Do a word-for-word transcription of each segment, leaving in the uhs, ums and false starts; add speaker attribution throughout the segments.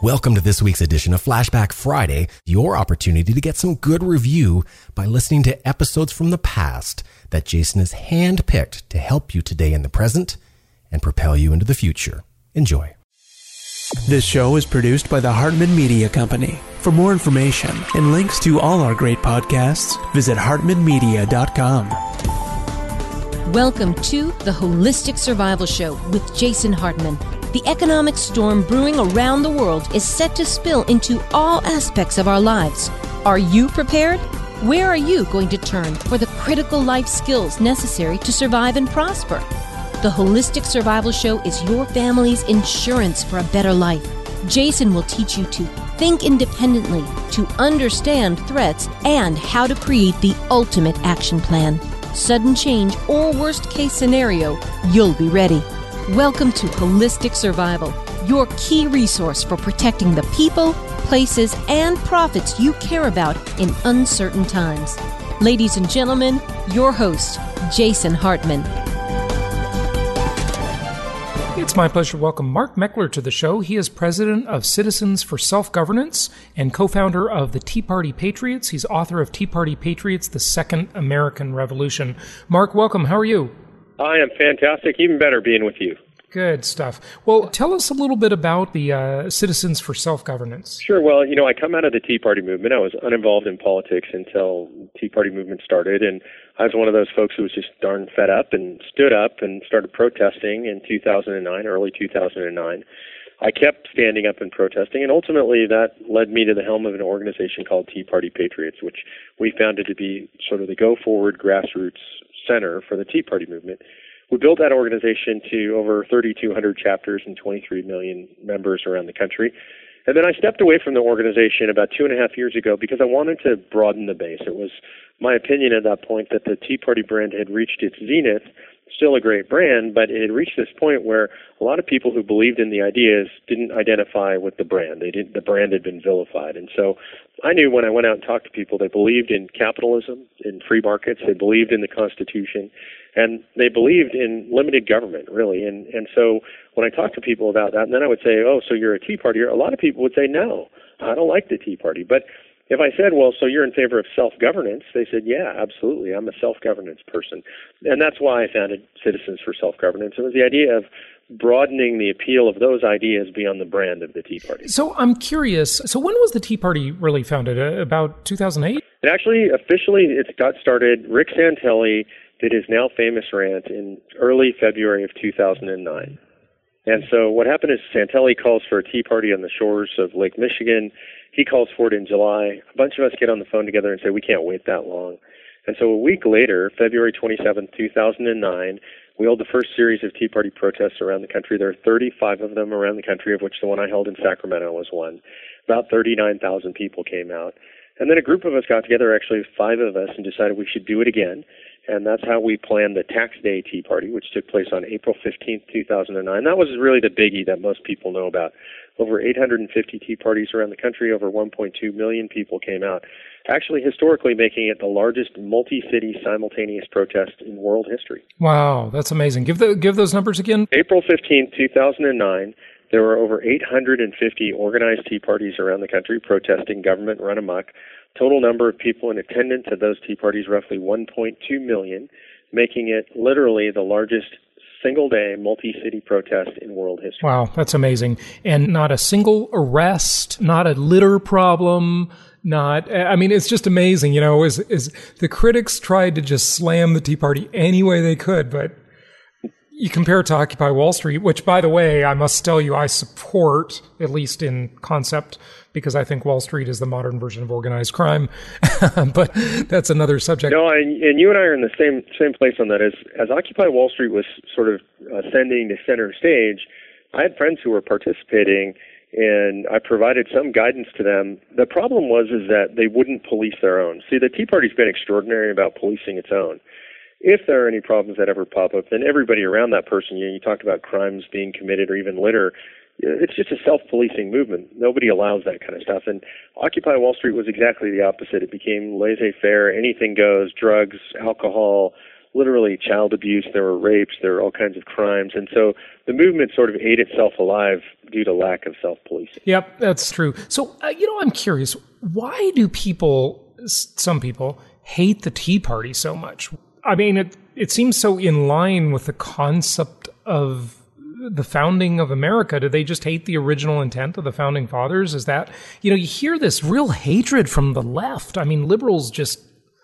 Speaker 1: Welcome to this week's edition of Flashback Friday, your opportunity to get some good review by listening to episodes from the past that Jason has handpicked to help you today in the present and propel you into the future. Enjoy.
Speaker 2: This show is produced by the Hartman Media Company. For more information and links to all our great podcasts, visit hartman media dot com.
Speaker 3: Welcome to the Holistic Survival Show with Jason Hartman. The economic storm brewing around the world is set to spill into all aspects of our lives. Are you prepared? Where are you going to turn for the critical life skills necessary to survive and prosper? The Holistic Survival Show is your family's insurance for a better life. Jason will teach you to think independently, to understand threats, and how to create the ultimate action plan. Sudden change or worst case scenario, you'll be ready. Welcome to Holistic Survival, your key resource for protecting the people, places, and profits you care about in uncertain times. Ladies and gentlemen, your host, Jason Hartman.
Speaker 4: It's my pleasure to welcome Mark Meckler to the show. He is president of Citizens for Self-Governance and co-founder of the Tea Party Patriots. He's author of Tea Party Patriots, The Second American Revolution. Mark, welcome. How are you?
Speaker 5: I am fantastic. Even better being with you.
Speaker 4: Good stuff. Well, tell us a little bit about the uh, Citizens for Self-Governance.
Speaker 5: Sure. Well, you know, I come out of the Tea Party movement. I was uninvolved in politics until the Tea Party movement started, and I was one of those folks who was just darn fed up and stood up and started protesting in two thousand nine, early two thousand nine. I kept standing up and protesting, and ultimately that led me to the helm of an organization called Tea Party Patriots, which we founded to be sort of the go-forward grassroots center for the Tea Party movement. We built that organization to over thirty-two hundred chapters and twenty-three million members around the country. And then I stepped away from the organization about two and a half years ago because I wanted to broaden the base. It was my opinion at that point that the Tea Party brand had reached its zenith, still a great brand, but it had reached this point where a lot of people who believed in the ideas didn't identify with the brand. They didn't, the brand had been vilified. And so I knew when I went out and talked to people, they believed in capitalism, in free markets, they believed in the Constitution, and they believed in limited government, really. And and so when I talked to people about that, and then I would say, oh, so you're a Tea Partier, a lot of people would say, no, I don't like the Tea Party. But if I said, well, so you're in favor of self-governance, they said, yeah, absolutely, I'm a self-governance person. And that's why I founded Citizens for Self-Governance. It was the idea of broadening the appeal of those ideas beyond the brand of the Tea Party.
Speaker 4: So I'm curious, so when was the Tea Party really founded? Uh, about two thousand eight?
Speaker 5: It actually, officially, it got started, Rick Santelli did his now famous rant in early February of two thousand nine. And so what happened is Santelli calls for a tea party on the shores of Lake Michigan. He calls for it in July. A bunch of us get on the phone together and say, we can't wait that long. And so a week later, February twenty-seventh, two thousand nine, we held the first series of Tea Party protests around the country. There are thirty-five of them around the country, of which the one I held in Sacramento was one. About thirty-nine thousand people came out. And then a group of us got together, actually five of us, and decided we should do it again. And that's how we planned the Tax Day Tea Party, which took place on April fifteenth, two thousand nine. That was really the biggie that most people know about. Over eight hundred fifty tea parties around the country, over one point two million people came out, actually historically making it the largest multi-city simultaneous protest in world history.
Speaker 4: Wow, that's amazing. Give the give those numbers again.
Speaker 5: April fifteenth, two thousand nine, there were over eight hundred fifty organized tea parties around the country protesting government run amok. Total number of people in attendance at those tea parties, roughly one point two million, making it literally the largest single-day multi-city protest in world history.
Speaker 4: Wow, that's amazing. And not a single arrest, not a litter problem, not, I mean, it's just amazing, you know, is, is the critics tried to just slam the Tea Party any way they could, but you compare it to Occupy Wall Street, which, by the way, I must tell you, I support, at least in concept, because I think Wall Street is the modern version of organized crime. But that's another subject.
Speaker 5: No, and, and you and I are in the same same place on that. As, as Occupy Wall Street was sort of ascending to center stage, I had friends who were participating, and I provided some guidance to them. The problem was is that they wouldn't police their own. See, the Tea Party's been extraordinary about policing its own. If there are any problems that ever pop up, then everybody around that person, you know, you talked about crimes being committed or even litter, it's just a self-policing movement. Nobody allows that kind of stuff. And Occupy Wall Street was exactly the opposite. It became laissez-faire, anything goes, drugs, alcohol, literally child abuse, there were rapes, there were all kinds of crimes. And so the movement sort of ate itself alive due to lack of self-policing.
Speaker 4: Yep, that's true. So, uh, you know, I'm curious, why do people, some people, hate the Tea Party so much? I mean, it, it seems so in line with the concept of the founding of America. Do they just hate the original intent of the founding fathers? Is that, you know, you hear this real hatred from the left. I mean, liberals just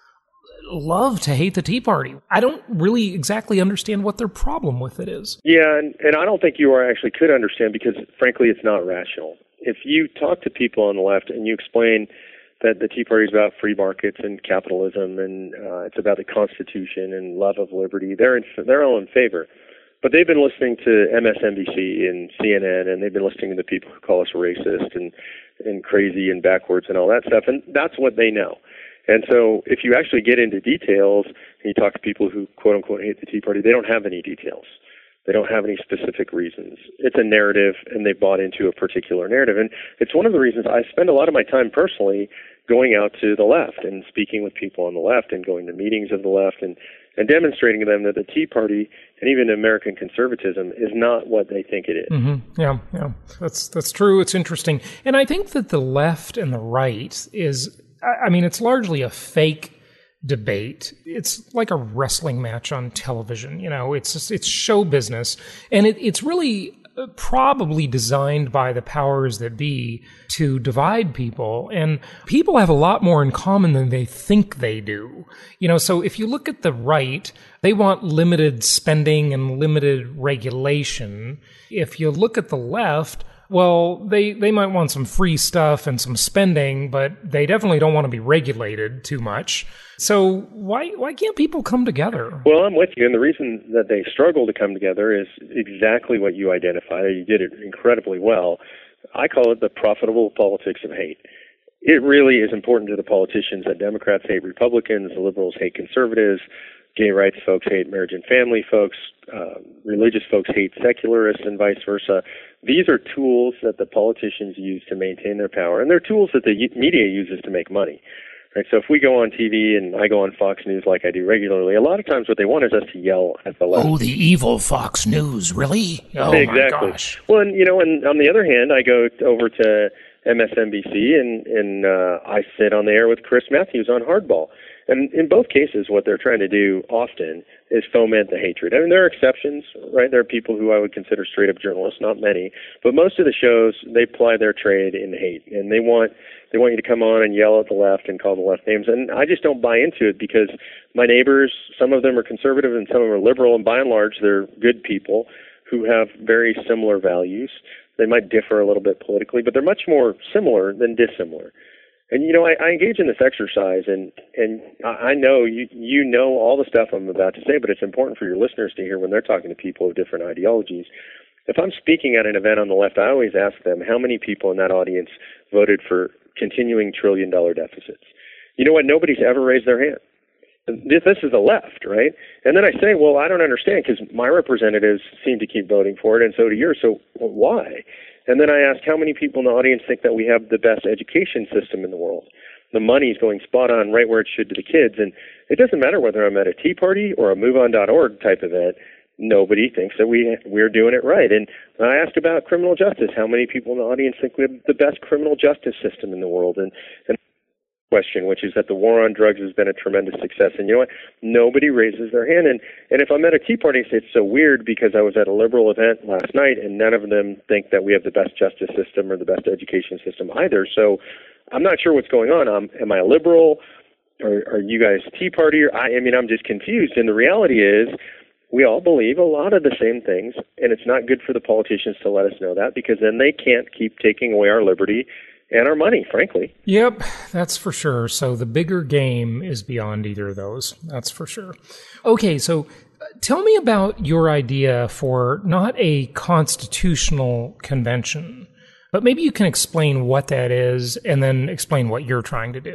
Speaker 4: love to hate the Tea Party. I don't really exactly understand what their problem with it is.
Speaker 5: Yeah, and, and I don't think you are actually could understand because, frankly, it's not rational. If you talk to people on the left and you explain that the Tea Party is about free markets and capitalism and uh, it's about the Constitution and love of liberty, they're in, they're all in favor. But they've been listening to M S N B C and C N N, and they've been listening to the people who call us racist and, and crazy and backwards and all that stuff, and that's what they know. And so if you actually get into details and you talk to people who, quote-unquote, hate the Tea Party, they don't have any details. They don't have any specific reasons. It's a narrative, and they bought into a particular narrative. And it's one of the reasons I spend a lot of my time personally going out to the left and speaking with people on the left and going to meetings of the left and, and demonstrating to them that the Tea Party and even American conservatism is not what they think it is.
Speaker 4: Mm-hmm. Yeah, yeah, that's that's true. It's interesting. And I think that the left and the right is, I mean, it's largely a fake debate. It's like a wrestling match on television. You know, it's just, it's show business, and it, it's really probably designed by the powers that be to divide people. And people have a lot more in common than they think they do. You know, so if you look at the right, they want limited spending and limited regulation. If you look at the left, well, they, they might want some free stuff and some spending, but they definitely don't want to be regulated too much. So why why can't people come together?
Speaker 5: Well, I'm with you, and the reason that they struggle to come together is exactly what you identified. You did it incredibly well. I call it the profitable politics of hate. It really is important to the politicians that Democrats hate Republicans, the liberals hate conservatives, gay rights folks hate marriage and family folks, uh, religious folks hate secularists, and vice versa. These are tools that the politicians use to maintain their power, and they're tools that the media uses to make money. Right, so if we go on T V and I go on Fox News like I do regularly, a lot of times what they want is us to yell at the left.
Speaker 6: Oh, the evil Fox News, really? Oh,
Speaker 5: exactly.
Speaker 6: my gosh.
Speaker 5: Well, and, you know, and on the other hand, I go over to M S N B C and, and uh, I sit on the air with Chris Matthews on Hardball. And in both cases, what they're trying to do often is foment the hatred. I mean, there are exceptions, right? There are people who I would consider straight-up journalists, not many. But most of the shows, they ply their trade in hate. And they want they want you to come on and yell at the left and call the left names. And I just don't buy into it because my neighbors, some of them are conservative and some of them are liberal. And by and large, they're good people who have very similar values. They might differ a little bit politically, but they're much more similar than dissimilar. And, you know, I, I engage in this exercise, and, and I know you, you know all the stuff I'm about to say, but it's important for your listeners to hear when they're talking to people of different ideologies. If I'm speaking at an event on the left, I always ask them how many people in that audience voted for continuing trillion-dollar deficits. You know what? Nobody's ever raised their hand. This, this is the left, right? And then I say, well, I don't understand because my representatives seem to keep voting for it, and so do yours. So well, why? And then I ask how many people in the audience think that we have the best education system in the world. The money's going spot on right where it should to the kids. And it doesn't matter whether I'm at a Tea Party or a move on dot org type event. Nobody thinks that we, we're doing it right. And I asked about criminal justice. How many people in the audience think we have the best criminal justice system in the world? And, and question, which is that the war on drugs has been a tremendous success. And you know what? Nobody raises their hand. And, and if I'm at a Tea Party, it's so weird because I was at a liberal event last night and none of them think that we have the best justice system or the best education system either. So I'm not sure what's going on. Um, am I a liberal? Or are you guys Tea Party? Or I, I mean, I'm just confused. And the reality is we all believe a lot of the same things, and it's not good for the politicians to let us know that because then they can't keep taking away our liberty and our money, frankly.
Speaker 4: Yep, that's for sure. So the bigger game is beyond either of those. That's for sure. Okay, so tell me about your idea for not a constitutional convention, but maybe you can explain what that is and then explain what you're trying to do.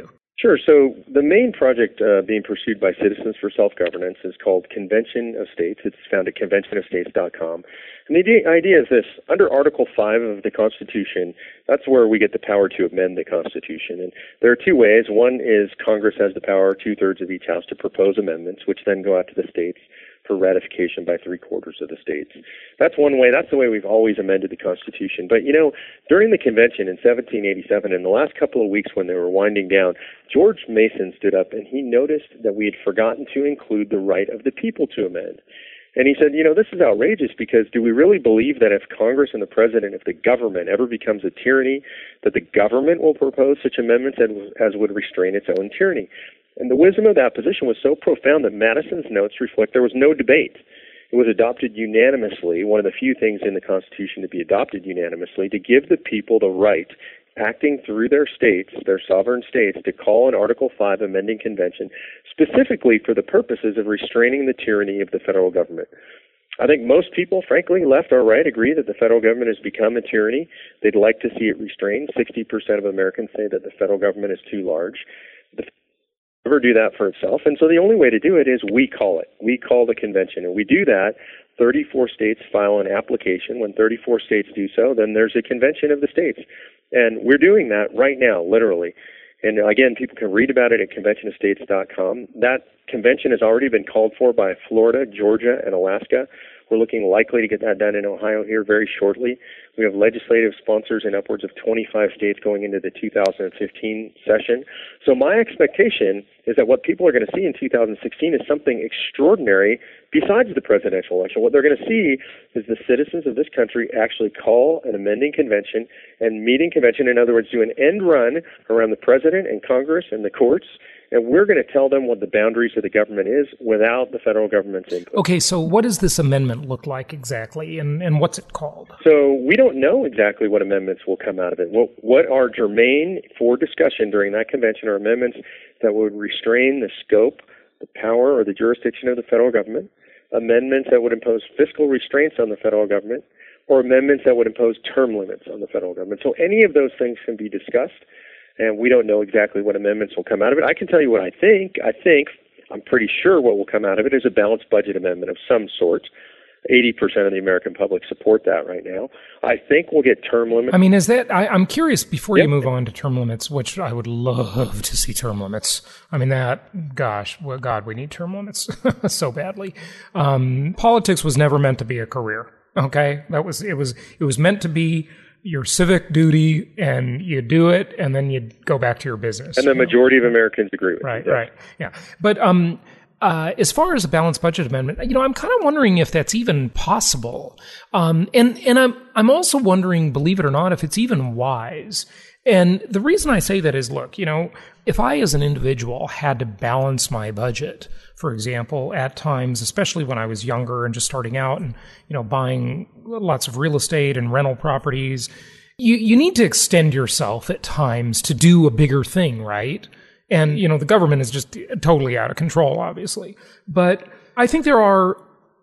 Speaker 5: Sure. So the main project uh, being pursued by Citizens for Self-Governance is called Convention of States. It's found at convention of states dot com. And the idea is this: under Article five of the Constitution, that's where we get the power to amend the Constitution. And there are two ways. One is Congress has the power, two-thirds of each house, to propose amendments, which then go out to the states for ratification by three-quarters of the states. That's one way. That's the way we've always amended the Constitution. But, you know, during the convention in seventeen eighty-seven, in the last couple of weeks when they were winding down, George Mason stood up and he noticed that we had forgotten to include the right of the people to amend. And he said, you know, this is outrageous, because do we really believe that if Congress and the president, if the government ever becomes a tyranny, that the government will propose such amendments as, as would restrain its own tyranny? And the wisdom of that position was so profound that Madison's notes reflect there was no debate. It was adopted unanimously, one of the few things in the Constitution to be adopted unanimously, to give the people the right, acting through their states, their sovereign states, to call an Article five amending convention specifically for the purposes of restraining the tyranny of the federal government. I think most people, frankly, left or right, agree that the federal government has become a tyranny. They'd like to see it restrained. sixty percent of Americans say that the federal government is too large. The never do that for itself. And so the only way to do it is we call it. We call the convention. And we do that. thirty-four states file an application. When thirty-four states do so, then there's a convention of the states. And we're doing that right now, literally. And again, people can read about it at convention of states dot com. That convention has already been called for by Florida, Georgia, and Alaska. We're looking likely to get that done in Ohio here very shortly. We have legislative sponsors in upwards of twenty-five states going into the two thousand fifteen session. So my expectation is that what people are going to see in two thousand sixteen is something extraordinary besides the presidential election. What they're going to see is the citizens of this country actually call an amending convention and meeting convention. In other words, do an end run around the president and Congress and the courts. And we're going to tell them what the boundaries of the government is without the federal government's input.
Speaker 4: Okay, so what does this amendment look like exactly, and, and what's it called?
Speaker 5: So we don't know exactly what amendments will come out of it. What, what are germane for discussion during that convention are amendments that would restrain the scope, the power, or the jurisdiction of the federal government, amendments that would impose fiscal restraints on the federal government, or amendments that would impose term limits on the federal government. So any of those things can be discussed. And we don't know exactly what amendments will come out of it. I can tell you what I think. I think, I'm pretty sure what will come out of it is a balanced budget amendment of some sort. eighty percent of the American public support that right now. I think we'll get term limits.
Speaker 4: I mean, is that, I, I'm curious, before
Speaker 5: yep.
Speaker 4: you move on to term limits, which I would love to see term limits. I mean, that, gosh, well, God, we need term limits so badly. Um, politics was never meant to be a career. Okay? That was, it was, it was meant to be your civic duty, and you do it, and then you go back to your business.
Speaker 5: And the majority know? of Americans agree with
Speaker 4: right,
Speaker 5: you.
Speaker 4: Right, right, yeah. But um, uh, as far as a balanced budget amendment, you know, I'm kind of wondering if that's even possible. Um, and and I'm I'm also wondering, believe it or not, if it's even wise. And the reason I say that is, look, you know, if I as an individual had to balance my budget, for example, at times, especially when I was younger and just starting out and, you know, buying lots of real estate and rental properties, you, you need to extend yourself at times to do a bigger thing, right? And, you know, the government is just totally out of control, obviously. But I think there are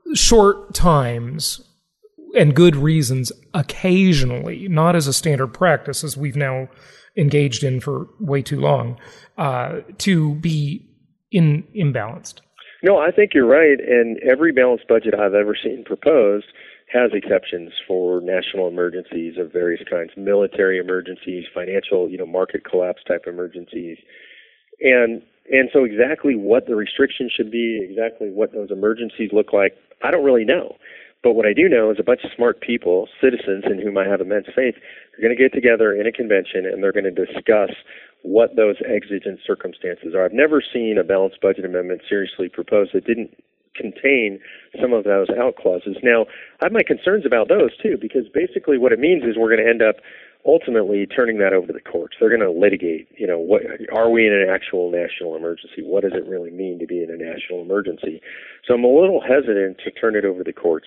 Speaker 4: short times and good reasons occasionally, not as a standard practice, as we've now engaged in for way too long, uh, to be in imbalanced.
Speaker 5: No, I think you're right. And every balanced budget I've ever seen proposed has exceptions for national emergencies of various kinds, military emergencies, financial, you know, market collapse type emergencies. And and so exactly what the restrictions should be, exactly what those emergencies look like, I don't really know. But what I do know is a bunch of smart people, citizens in whom I have immense faith, are going to get together in a convention and they're going to discuss what those exigent circumstances are. I've never seen a balanced budget amendment seriously proposed that didn't contain some of those out clauses. Now, I have my concerns about those too, because basically what it means is we're going to end up ultimately turning that over to the courts. They're going to litigate, you know, what are we in an actual national emergency? What does it really mean to be in a national emergency? So I'm a little hesitant to turn it over to the courts.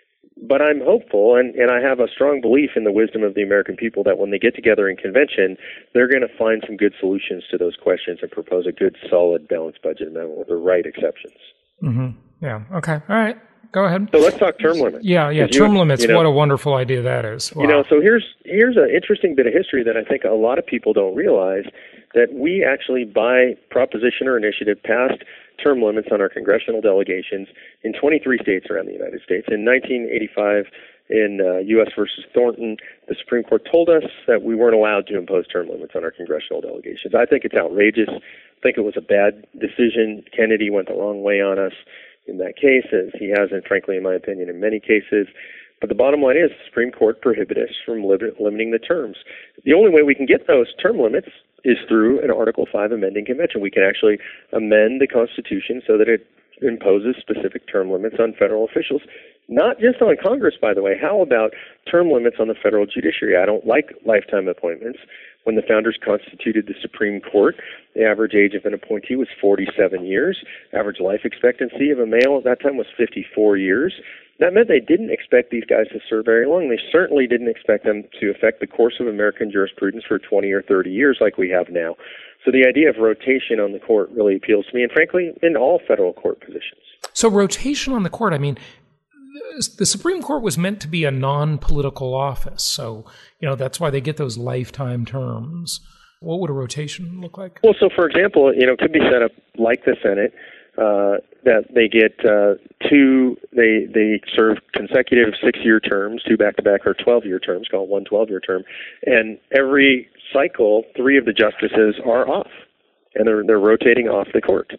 Speaker 5: But I'm hopeful, and, and I have a strong belief in the wisdom of the American people that when they get together in convention, they're going to find some good solutions to those questions and propose a good, solid, balanced budget amendment with the right exceptions.
Speaker 4: Mm-hmm. Yeah. Okay. All right. go ahead.
Speaker 5: So let's talk term limits.
Speaker 4: Yeah, yeah, term you, limits. You know, what a wonderful idea that is. Wow.
Speaker 5: You know, so here's here's an interesting bit of history that I think a lot of people don't realize, that we actually, by proposition or initiative, passed term limits on our congressional delegations in twenty-three states around the United States. In nineteen eighty-five, in uh, U S versus Thornton, the Supreme Court told us that we weren't allowed to impose term limits on our congressional delegations. I think it's outrageous. I think it was a bad decision. Kennedy went the wrong way on us in that case, as he has, and frankly, in my opinion, in many cases. But the bottom line is the Supreme Court prohibited us from li- limiting the terms. The only way we can get those term limits is through an Article five amending convention. We can actually amend the Constitution so that it imposes specific term limits on federal officials, not just on Congress, by the way. How about term limits on the federal judiciary? I don't like lifetime appointments. When the founders constituted the Supreme Court, the average age of an appointee was forty-seven years. Average life expectancy of a male at that time was fifty-four years. That meant they didn't expect these guys to serve very long. They certainly didn't expect them to affect the course of American jurisprudence for twenty or thirty years like we have now. So the idea of rotation on the court really appeals to me, and frankly, in all federal court positions.
Speaker 4: So rotation on the court, I mean, the Supreme Court was meant to be a non-political office. So, you know, that's why they get those lifetime terms. What would a rotation look like?
Speaker 5: Well, so for example, you know, it could be set up like the Senate, uh, that they get uh, two, they they serve consecutive six-year terms, two back-to-back or twelve-year terms, called one twelve-year term, and every cycle, three of the justices are off, and they're they're rotating off the court.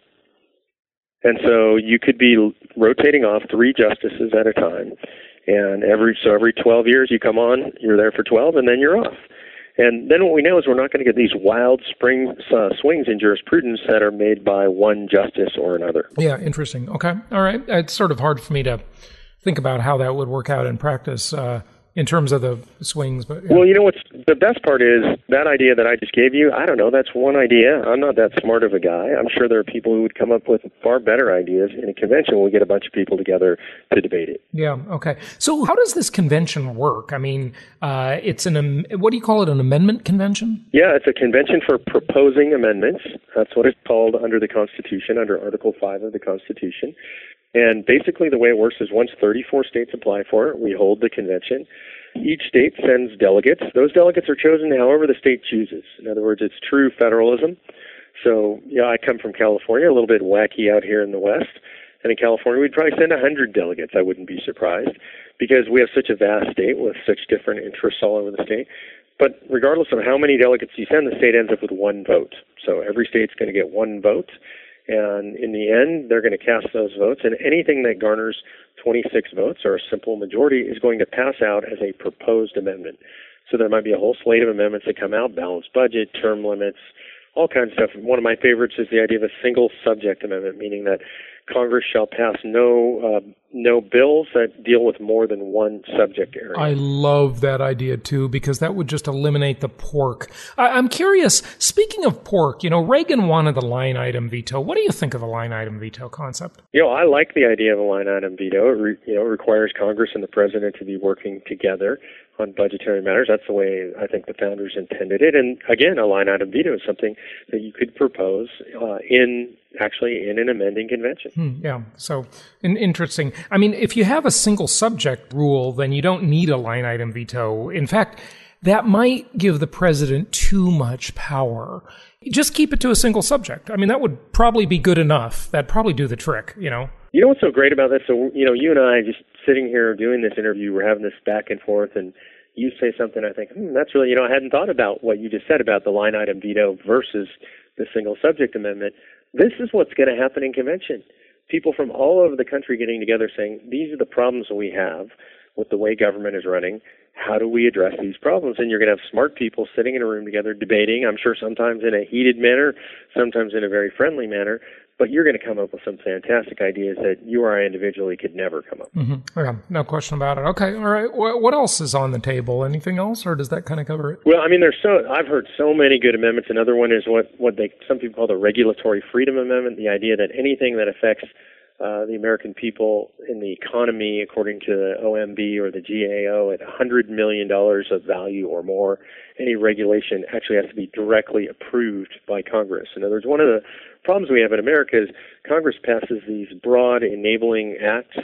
Speaker 5: And so you could be rotating off three justices at a time, and every so every twelve years you come on, you're there for twelve, and then you're off. And then what we know is we're not going to get these wild spring uh, swings in jurisprudence that are made by one justice or another.
Speaker 4: Yeah, interesting. Okay, all right. It's sort of hard for me to think about how that would work out in practice uh, in terms of the swings. But yeah.
Speaker 5: Well, you know what's the best part is that idea that I just gave you. I don't know. That's one idea. I'm not that smart of a guy. I'm sure there are people who would come up with far better ideas in a convention when we get a bunch of people together to debate it.
Speaker 4: Yeah. Okay. So how does this convention work? I mean, uh, it's an what do you call it? An amendment convention?
Speaker 5: Yeah, it's a convention for proposing amendments. That's what it's called under the Constitution, under Article five of the Constitution. And basically the way it works is once thirty-four states apply for it, we hold the convention. Each state sends delegates. Those delegates are chosen however the state chooses. In other words, it's true federalism. So, yeah, I come from California, a little bit wacky out here in the West. And in California, we'd probably send one hundred delegates. I wouldn't be surprised because we have such a vast state with such different interests all over the state. But regardless of how many delegates you send, the state ends up with one vote. So every state's going to get one vote. And in the end, they're going to cast those votes, and anything that garners twenty-six votes or a simple majority is going to pass out as a proposed amendment. So there might be a whole slate of amendments that come out, balanced budget, term limits, all kinds of stuff. One of my favorites is the idea of a single subject amendment, meaning that Congress shall pass no uh, no bills that deal with more than one subject area.
Speaker 4: I love that idea, too, because that would just eliminate the pork. I- I'm curious, speaking of pork, you know, Reagan wanted the line item veto. What do you think of the line item veto concept?
Speaker 5: You know, I like the idea of a line item veto. It re- you know, requires Congress and the president to be working together on budgetary matters. That's the way I think the founders intended it. And again, a line item veto is something that you could propose uh, in actually in an amending convention.
Speaker 4: Hmm, yeah. So in, interesting. I mean, if you have a single subject rule, then you don't need a line item veto. In fact, that might give the president too much power. Just keep it to a single subject. I mean, that would probably be good enough. That'd probably do the trick, you know?
Speaker 5: You know what's so great about this? So, you know, you and I just sitting here doing this interview, we're having this back and forth, and you say something, I think, hmm, that's really, you know, I hadn't thought about what you just said about the line item veto versus the single subject amendment. This is what's going to happen in convention. People from all over the country getting together saying, these are the problems we have with the way government is running. How do we address these problems? And you're going to have smart people sitting in a room together debating, I'm sure sometimes in a heated manner, sometimes in a very friendly manner, but you're going to come up with some fantastic ideas that you or I individually could never come up with.
Speaker 4: Mm-hmm. Yeah, no question about it. Okay, all right. What else is on the table? Anything else, or does that kind of cover it?
Speaker 5: Well, I mean, there's so I've heard so many good amendments. Another one is what, what they some people call the Regulatory Freedom Amendment, the idea that anything that affects uh, the American people in the economy, according to the O M B or the G A O, at one hundred million dollars of value or more, any regulation actually has to be directly approved by Congress. In other words, one of the problems we have in America is Congress passes these broad enabling acts,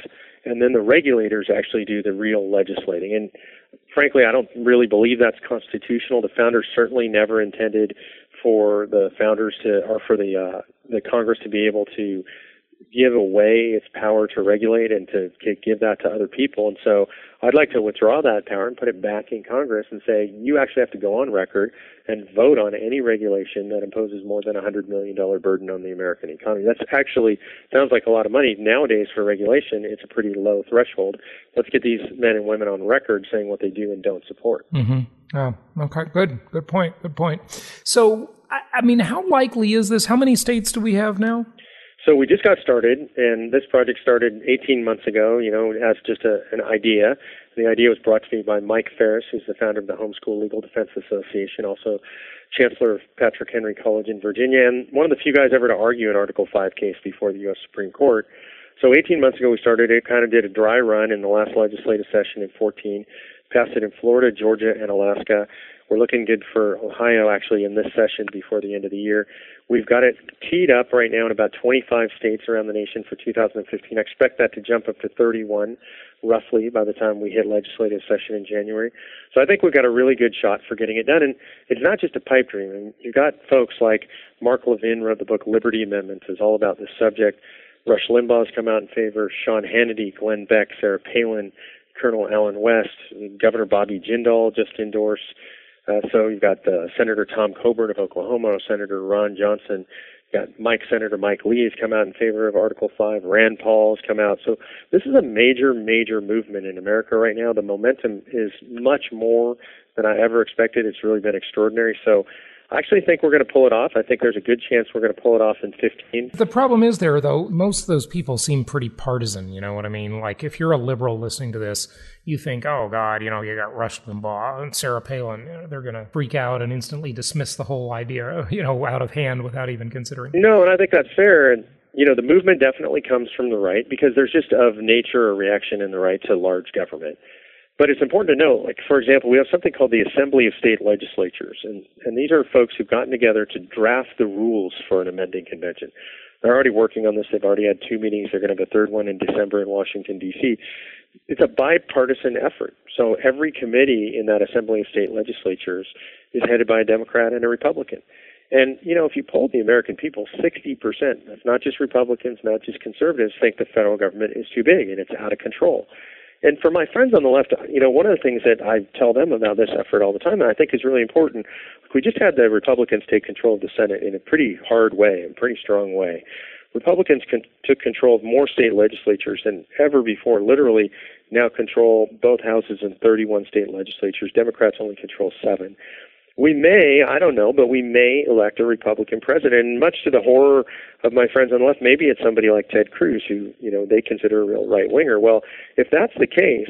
Speaker 5: and then the regulators actually do the real legislating. And frankly, I don't really believe that's constitutional. The founders certainly never intended for the founders to, or for the uh, the Congress to be able to give away its power to regulate and to give that to other people. And so I'd like to withdraw that power and put it back in Congress and say, you actually have to go on record and vote on any regulation that imposes more than a one hundred million dollars burden on the American economy. That's actually sounds like a lot of money. Nowadays for regulation, it's a pretty low threshold. Let's get these men and women on record saying what they do and don't support.
Speaker 4: Mm-hmm. Oh, okay, good. Good point. Good point. So, I, I mean, how likely is this? How many states do we have now?
Speaker 5: So we just got started, and this project started eighteen months ago, you know, as just a, an idea. The idea was brought to me by Mike Ferris, who's the founder of the Homeschool Legal Defense Association, also chancellor of Patrick Henry College in Virginia, and one of the few guys ever to argue an Article five case before the U S Supreme Court. So eighteen months ago we started it, kind of did a dry run in the last legislative session in fourteen, passed it in Florida, Georgia, and Alaska. We're looking good for Ohio, actually, in this session before the end of the year. We've got it teed up right now in about twenty-five states around the nation for two thousand fifteen. I expect that to jump up to thirty-one, roughly, by the time we hit legislative session in January. So I think we've got a really good shot for getting it done. And it's not just a pipe dream. I mean, you've got folks like Mark Levin wrote the book Liberty Amendments. It's all about this subject. Rush Limbaugh has come out in favor. Sean Hannity, Glenn Beck, Sarah Palin, Colonel Allen West, Governor Bobby Jindal just endorsed. Uh, so you've got uh, Senator Tom Coburn of Oklahoma, Senator Ron Johnson, you've got Mike Senator Mike Lee has come out in favor of Article five, Rand Paul has come out. So this is a major, major movement in America right now. The momentum is much more than I ever expected. It's really been extraordinary. So I actually think we're going to pull it off. I think there's a good chance we're going to pull it off in fifteen.
Speaker 4: The problem is there, though, most of those people seem pretty partisan, you know what I mean? Like, if you're a liberal listening to this, you think, oh, God, you know, you got Rush Limbaugh and Sarah Palin. You know, they're going to freak out and instantly dismiss the whole idea, you know, out of hand without even considering.
Speaker 5: No, and I think that's fair. And, you know, the movement definitely comes from the right because there's just of nature a reaction in the right to large government. But it's important to note, like, for example, we have something called the Assembly of State Legislatures, and, and these are folks who've gotten together to draft the rules for an amending convention. They're already working on this. They've already had two meetings. They're going to have a third one in December in Washington, D C It's a bipartisan effort. So every committee in that Assembly of State Legislatures is headed by a Democrat and a Republican. And, you know, if you poll the American people, sixty percent, that's not just Republicans, not just conservatives, think the federal government is too big and it's out of control. And for my friends on the left, you know, one of the things that I tell them about this effort all the time, and I think is really important, we just had the Republicans take control of the Senate in a pretty hard way, a pretty strong way. Republicans con- took control of more state legislatures than ever before, literally now control both houses in thirty-one state legislatures. Democrats only control seven. We may, I don't know, but we may elect a Republican president. And much to the horror of my friends on the left, maybe it's somebody like Ted Cruz, who, you know, they consider a real right-winger. Well, if that's the case,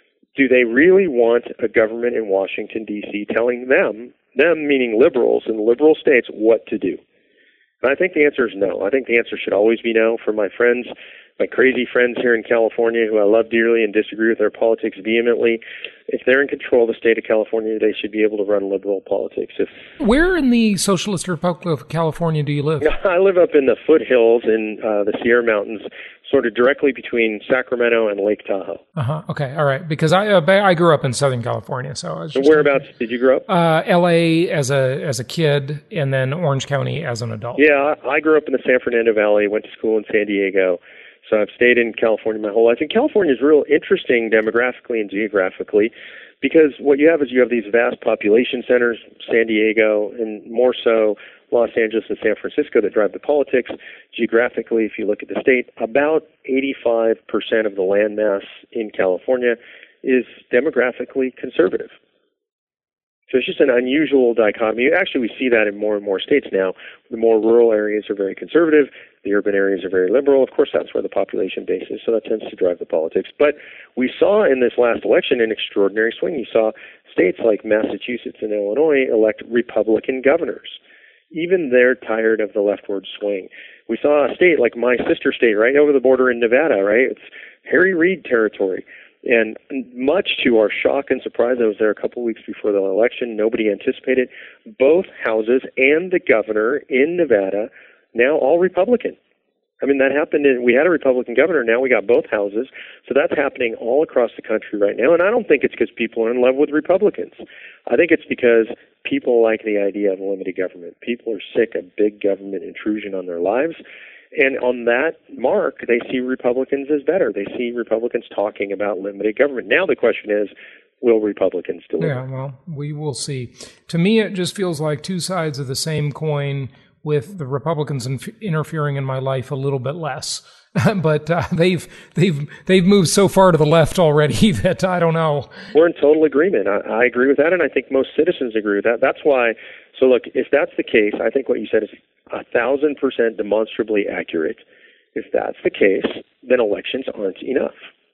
Speaker 5: do they really want a government in Washington, D C telling them, them meaning liberals in liberal states, what to do? And I think the answer is no. I think the answer should always be no. For my friends, my crazy friends here in California who I love dearly and disagree with their politics vehemently, if they're in control of the state of California, they should be able to run liberal politics. If
Speaker 4: Where in the Socialist Republic of California do you live?
Speaker 5: I live up in the foothills in uh, the Sierra Mountains, sort of directly between Sacramento and Lake Tahoe.
Speaker 4: Uh-huh. Okay. All right. Because I uh, I grew up in Southern California, so I was
Speaker 5: So
Speaker 4: just
Speaker 5: whereabouts thinking, did you grow up?
Speaker 4: Uh, L A as a as a kid, and then Orange County as an adult.
Speaker 5: Yeah, I grew up in the San Fernando Valley, went to school in San Diego. So I've stayed in California my whole life. And California is real interesting demographically and geographically because what you have is you have these vast population centers, San Diego, and more so Los Angeles and San Francisco that drive the politics. Geographically, if you look at the state, about eighty-five percent of the landmass in California is demographically conservative. So it's just an unusual dichotomy. Actually, we see that in more and more states now. The more rural areas are very conservative. The urban areas are very liberal. Of course, that's where the population base is, so that tends to drive the politics. But we saw in this last election an extraordinary swing. You saw states like Massachusetts and Illinois elect Republican governors. Even they're tired of the leftward swing. We saw a state like my sister state right over the border in Nevada, right? It's Harry Reid territory. And much to our shock and surprise, I was there a couple weeks before the election. Nobody anticipated. Both houses and the governor in Nevada, now all Republican. I mean, that happened in, we had a Republican governor, now we got both houses. So that's happening all across the country right now. And I don't think it's because people are in love with Republicans. I think it's because people like the idea of limited government. People are sick of big government intrusion on their lives. And on that mark, they see Republicans as better. They see Republicans talking about limited government. Now the question is, will Republicans deliver?
Speaker 4: Yeah, well, we will see. To me, it just feels like two sides of the same coin, with the Republicans inf- interfering in my life a little bit less. But uh, they've they've they've moved so far to the left already that I don't know.
Speaker 5: We're in total agreement. I, I agree with that, and I think most citizens agree with that. That's why. So look, if that's the case, I think what you said is a thousand percent demonstrably accurate. If that's the case, then elections aren't enough.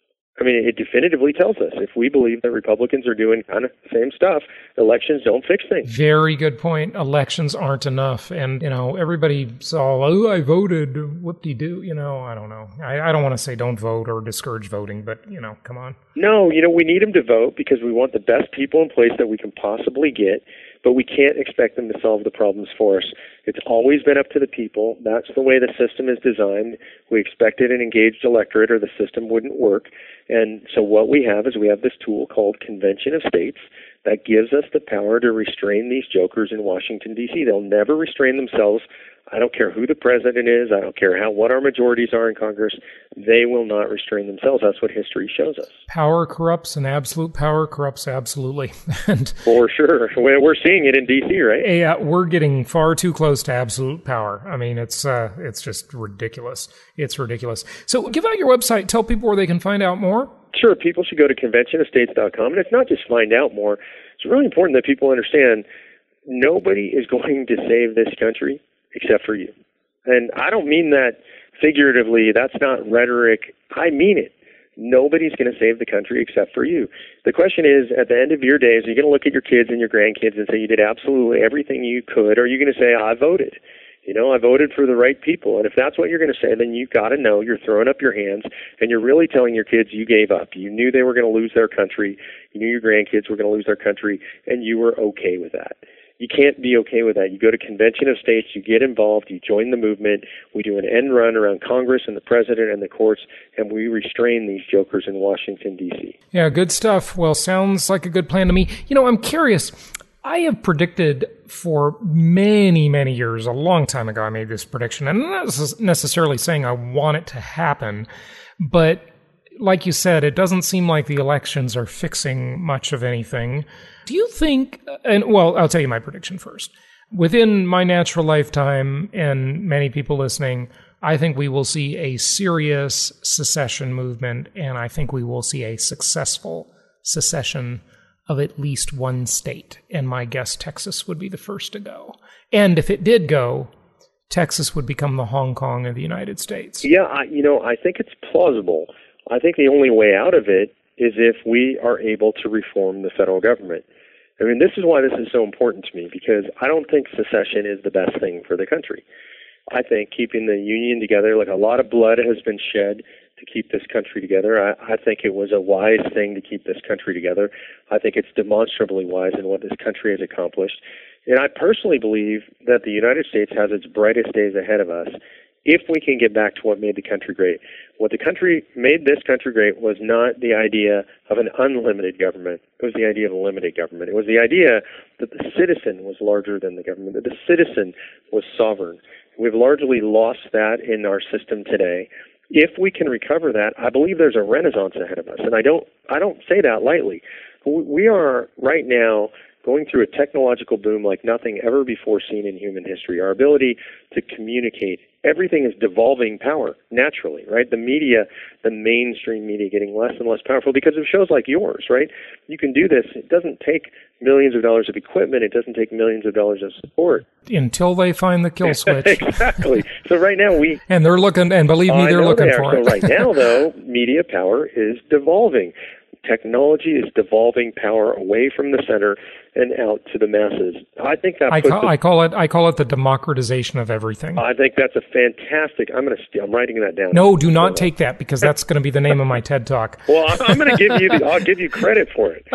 Speaker 5: I mean, it definitively tells us if we believe that Republicans are doing kind of the same stuff, elections don't fix things.
Speaker 4: Very good point. Elections aren't enough. And, you know, everybody's all, oh, I voted. Whoop-de-doo. You know, I don't know. I, I don't want to say don't vote or discourage voting, but, you know, come on.
Speaker 5: No, you know, we need them to vote because we want the best people in place that we can possibly get, but we can't expect them to solve the problems for us. It's always been up to the people. That's the way the system is designed. We expected an engaged electorate or the system wouldn't work. And so what we have is we have this tool called Convention of States that gives us the power to restrain these jokers in Washington, D C They'll never restrain themselves. I don't care who the president is. I don't care how what our majorities are in Congress. They will not restrain themselves. That's what history shows us.
Speaker 4: Power corrupts, and absolute power corrupts absolutely. And
Speaker 5: for sure. We're seeing it in D C, right?
Speaker 4: Yeah, we're getting far too close to absolute power. I mean, it's uh, it's just ridiculous. It's ridiculous. So give out your website. Tell people where they can find out more.
Speaker 5: Sure. People should go to convention of states dot com. And it's not just find out more. It's really important that people understand nobody is going to save this country except for you. And I don't mean that figuratively. That's not rhetoric. I mean it. Nobody's going to save the country except for you. The question is, at the end of your days, are you going to look at your kids and your grandkids and say you did absolutely everything you could, or are you going to say, I voted? You know, I voted for the right people. And if that's what you're going to say, then you've got to know you're throwing up your hands and you're really telling your kids you gave up. You knew they were going to lose their country. You knew your grandkids were going to lose their country, and you were okay with that. You can't be okay with that. You go to Convention of States, you get involved, you join the movement. We do an end run around Congress and the president and the courts, and we restrain these jokers in Washington, D C
Speaker 4: Yeah, good stuff. Well, sounds like a good plan to me. You know, I'm curious. I have predicted for many, many years, a long time ago, I made this prediction. And I'm not necessarily saying I want it to happen, but like you said, it doesn't seem like the elections are fixing much of anything. Do you think, and well, I'll tell you my prediction first. Within my natural lifetime, and many people listening, I think we will see a serious secession movement, and I think we will see a successful secession of at least one state. And my guess, Texas would be the first to go. And if it did go, Texas would become the Hong Kong of the United States.
Speaker 5: Yeah, I, you know, I think it's plausible. I think the only way out of it is if we are able to reform the federal government. I mean, this is why this is so important to me, because I don't think secession is the best thing for the country. I think keeping the union together, like a lot of blood has been shed to keep this country together. I, I think it was a wise thing to keep this country together. I think it's demonstrably wise in what this country has accomplished. And I personally believe that the United States has its brightest days ahead of us if we can get back to what made the country great. What the country made this country great was not the idea of an unlimited government. It was the idea of a limited government. It was the idea that the citizen was larger than the government, that the citizen was sovereign. We've largely lost that in our system today. If we can recover that, I believe there's a renaissance ahead of us. And I don't, I don't say that lightly. We are right now going through a technological boom like nothing ever before seen in human history. Our ability to communicate, everything is devolving power naturally, right? The media, the mainstream media, getting less and less powerful because of shows like yours, right? You can do this. It doesn't take millions of dollars of equipment. It doesn't take millions of dollars of support.
Speaker 4: Until they find the kill switch.
Speaker 5: Exactly. So right now we...
Speaker 4: and they're looking, and believe me, they're looking
Speaker 5: they
Speaker 4: for
Speaker 5: so
Speaker 4: it.
Speaker 5: Right now, though, media power is devolving. Technology is devolving power away from the center and out to the masses. I think that
Speaker 4: I
Speaker 5: puts
Speaker 4: call,
Speaker 5: a,
Speaker 4: I call it I call it the democratization of everything.
Speaker 5: I think that's a fantastic. I'm going to. I'm writing that down.
Speaker 4: No, do not take that, because that's going to be the name of my TED Talk.
Speaker 5: Well, I'm going to give you. The, I'll give you credit for it.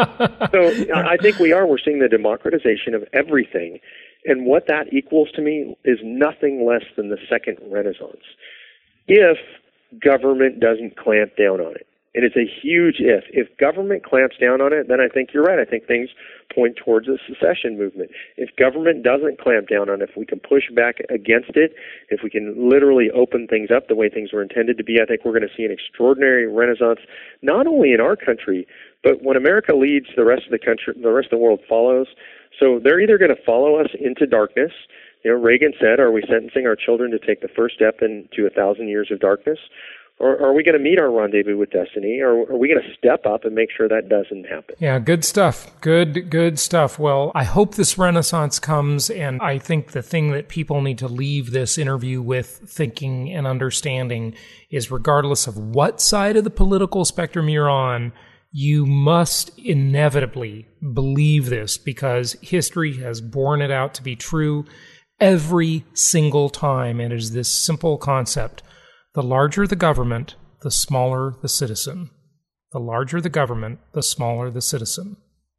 Speaker 5: So I think we are. We're seeing the democratization of everything, and what that equals to me is nothing less than the second Renaissance. if government doesn't clamp down on it. And it's a huge if. If government clamps down on it, then I think you're right. I think things point towards a secession movement. If government doesn't clamp down on it, if we can push back against it, if we can literally open things up the way things were intended to be, I think we're going to see an extraordinary renaissance, not only in our country, but when America leads, the rest of the country, the rest of the world follows. So they're either going to follow us into darkness. You know, Reagan said, are we sentencing our children to take the first step into a thousand years of darkness? Or are we going to meet our rendezvous with destiny? Or are we going to step up and make sure that doesn't happen?
Speaker 4: Yeah, good stuff. Good, good stuff. Well, I hope this renaissance comes, and I think the thing that people need to leave this interview with thinking and understanding is regardless of what side of the political spectrum you're on, you must inevitably believe this because history has borne it out to be true every single time. And it is this simple concept. The larger the government, the smaller the citizen. The larger the government, the smaller the citizen.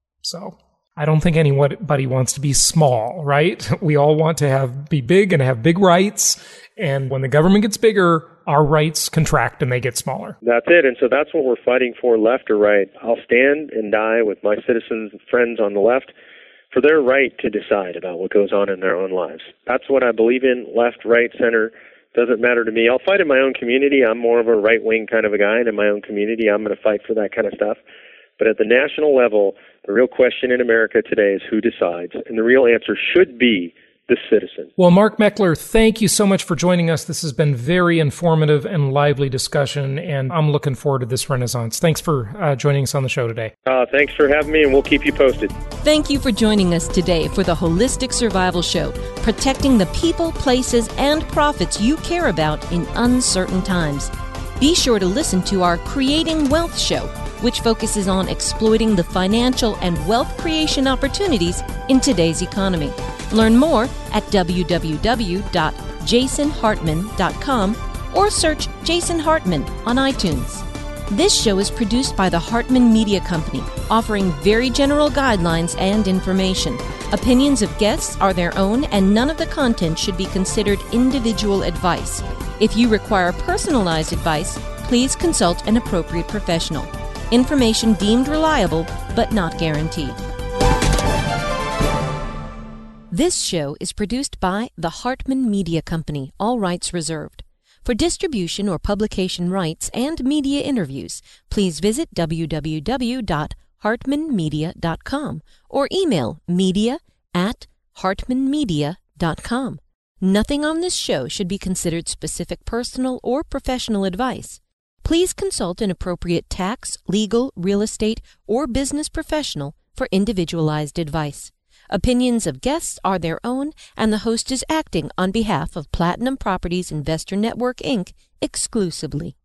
Speaker 4: So I don't think anybody wants to be small, right? We all want to have be big and have big rights. And when the government gets bigger, our rights contract and they get smaller.
Speaker 5: That's it. And so that's what we're fighting for, left or right. I'll stand and die with my citizens and friends on the left for their right to decide about what goes on in their own lives. That's what I believe in, left, right, center. Doesn't matter to me. I'll fight in my own community. I'm more of a right-wing kind of a guy, and in my own community, I'm going to fight for that kind of stuff. But at the national level, the real question in America today is who decides, and the real answer should be the citizen.
Speaker 4: Well, Mark Meckler, thank you so much for joining us. This has been very informative and lively discussion, and I'm looking forward to this renaissance. Thanks for uh, joining us on the show today.
Speaker 5: Uh, thanks for having me, and we'll keep you posted.
Speaker 3: Thank you for joining us today for the Holistic Survival Show, protecting the people, places, and profits you care about in uncertain times. Be sure to listen to our Creating Wealth show, which focuses on exploiting the financial and wealth creation opportunities in today's economy. Learn more at w w w dot jason hartman dot com or search Jason Hartman on iTunes. This show is produced by the Hartman Media Company, offering very general guidelines and information. Opinions of guests are their own, and none of the content should be considered individual advice. If you require personalized advice, please consult an appropriate professional. Information deemed reliable, but not guaranteed. This show is produced by the Hartman Media Company, all rights reserved. For distribution or publication rights and media interviews, please visit w w w dot hartman media dot com or email media at hartman media dot com. Nothing on this show should be considered specific personal or professional advice. Please consult an appropriate tax, legal, real estate, or business professional for individualized advice. Opinions of guests are their own, and the host is acting on behalf of Platinum Properties Investor Network, Incorporated exclusively.